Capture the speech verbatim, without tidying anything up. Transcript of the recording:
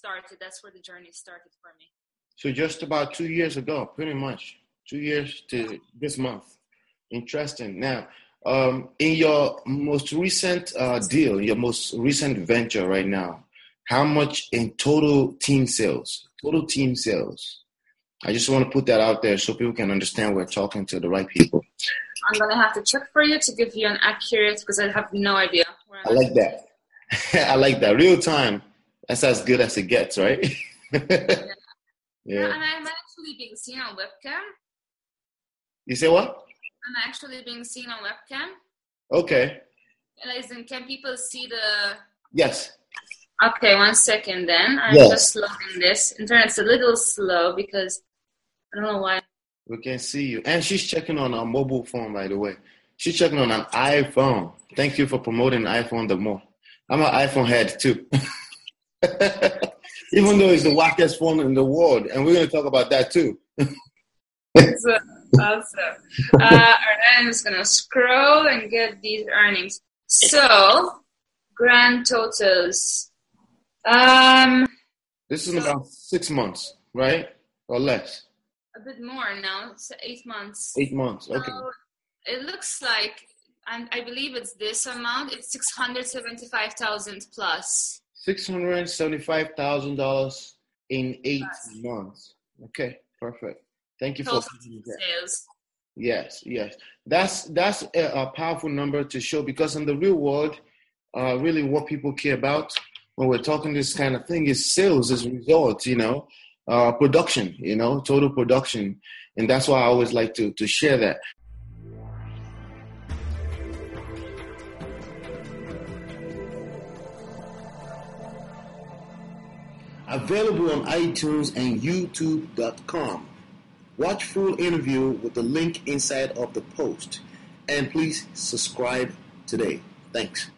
started. That's where the journey started for me. So just about two years ago, pretty much. Two years to this month. Interesting. Now, um, in your most recent uh, deal, your most recent venture right now, how much in total team sales? Total team sales. I just want to put that out there so people can understand we're talking to the right people. I'm going to have to check for you to give you an accurate, because I have no idea. Where I like that. I like that. Real time. That's as good as it gets, right? yeah. Yeah. And I'm actually being seen on webcam. You say what? I'm actually being seen on webcam. Okay. Listen, can people see the... Yes. Okay, one second then. I'm Yes. just loading this. Internet's a little slow because I don't know why. We can see you. And she's checking on a mobile phone, by the way. She's checking on an iPhone. Thank you for promoting the iPhone the more. I'm an iPhone head too. Even though it's the wackest phone in the world. And we're going to talk about that too. So, awesome. Uh, all right, I'm just going to scroll and get these earnings. So, grand totals. Um, This is in about six months, right? Or less? A bit more now. It's eight months. Eight months, okay. So it looks like, and I believe it's this amount, it's six hundred seventy-five thousand plus. six hundred seventy-five thousand dollars in eight yes. months. Okay, perfect. Thank you for sales. Yes, yes. That's that's a, a powerful number to show, because in the real world, uh, really what people care about when we're talking this kind of thing is sales, is results, you know, uh, production, you know, total production. And that's why I always like to, to share that. Available on iTunes and YouTube dot com. Watch full interview with the link inside of the post. And please subscribe today. Thanks.